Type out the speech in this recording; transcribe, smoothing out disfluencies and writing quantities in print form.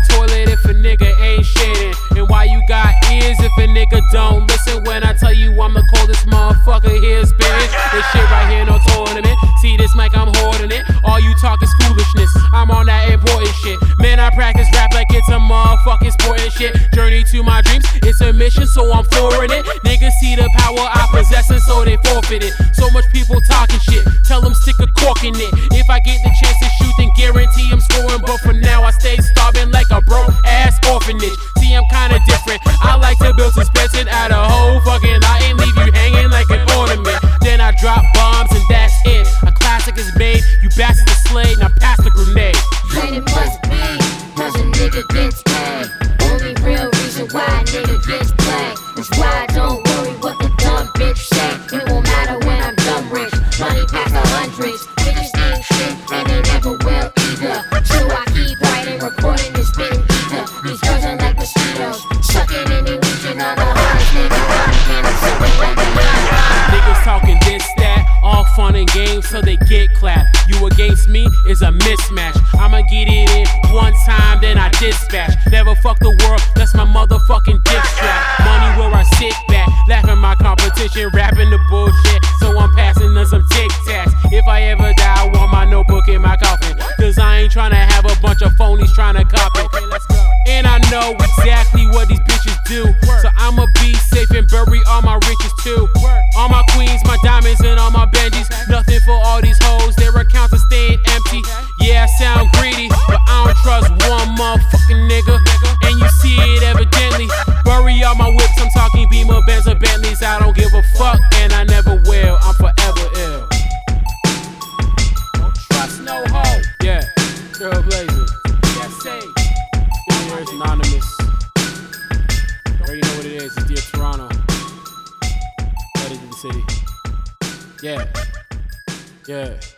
toilet if a nigga ain't shitting? And why you got ears if a nigga don't listen when I tell you I'm the coldest motherfucker here spitting? This shit right here, no tournament. See this mic, I'm hoarding it. All you talk is foolishness. I'm on that important shit. Man, I practice rap like it's a motherfucking sport and shit. Journey to my dreams, it's a mission, so I'm forwarding it. Niggas see the power I possess, and so they forfeit it. So much people talking shit, tell them stick a cork in it. If I get the chance to shoot, then guarantee I'm scoring. But for now, I stay starving like a broke ass orphanage. See, I'm kinda different. I like to build suspension out of whole fucking lot and leave you hanging like an ornament. Then I drop bombs and that's it. A classic is made. You bastards are slayed. Now pass the grenade. Then it must be, cause a nigga gets paid. Only real reason why a nigga gets played is why I don't worry what the dumb bitch say. It won't matter when I'm dumb rich. Money past the hundreds. Bitches ain't shit and they never will either. So I keep writing, recording, and spitting ether. These girls are like mosquitoes, sucking and they reaching on the hardest nigga. And I'm sipping like a Niggas talking this, that, all fun and games till they get clapped. You against me is a mismatch. I'ma get it in one time, then I dispatch. Never fuck the world, that's my motherfucking dick strap. Money where I sit back, laughing my competition, rapping the bullshit. So I'm passing them some tic tacs. If I ever die, I want my notebook in my coffin. Cause I ain't tryna have a bunch of phonies tryna cop it. And I know exactly what these bitches do. So I'ma be safe and bury all my riches too. All my queens, my diamonds, and all my Benjis. Nothing for all these hoes, their accounts are staying empty. Yeah, I sound greedy, but I don't trust one motherfucking nigga. And you see it evidently. Bury all my whips, I'm talking Beamer, Benz, or Bentleys. I don't give a fuck, and I never will. I'm forever ill. Don't trust no hoe. Yeah, Trailblazer. Yes, say. Here's Anonymous. You already know what it is. It's Dear Toronto. Ready to the city. Yeah. Yeah.